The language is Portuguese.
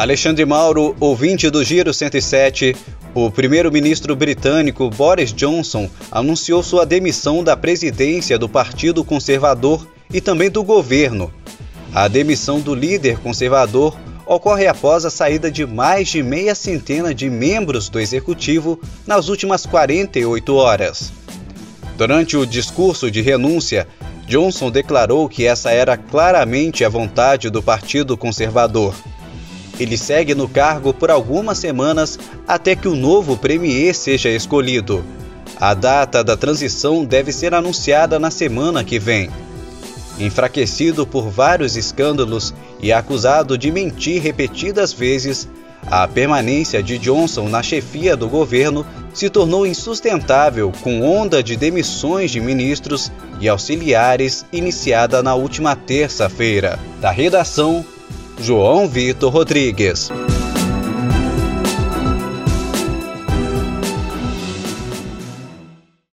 Alexandre Mauro, ouvinte do Giro 107, o primeiro-ministro britânico Boris Johnson anunciou sua demissão da presidência do Partido Conservador e também do governo. A demissão do líder conservador ocorre após a saída de mais de meia centena de membros do executivo nas últimas 48 horas. Durante o discurso de renúncia, Johnson declarou que essa era claramente a vontade do Partido Conservador. Ele segue no cargo por algumas semanas até que o novo premier seja escolhido. A data da transição deve ser anunciada na semana que vem. Enfraquecido por vários escândalos e acusado de mentir repetidas vezes, a permanência de Johnson na chefia do governo se tornou insustentável com onda de demissões de ministros e auxiliares iniciada na última terça-feira. Da redação, João Vitor Rodrigues.